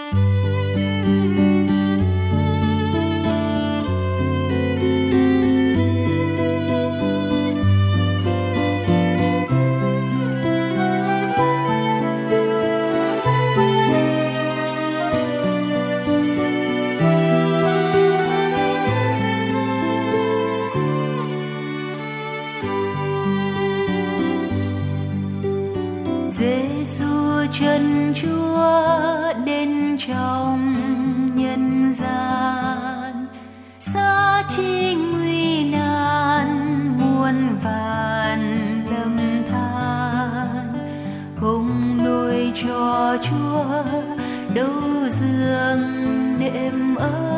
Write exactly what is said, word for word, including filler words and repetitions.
Giêsu chân Chúa đến trong nhân gian, xa chinh nguy nan muôn vàn lầm than, không nuôi cho Chúa đâu giường đệm ơi.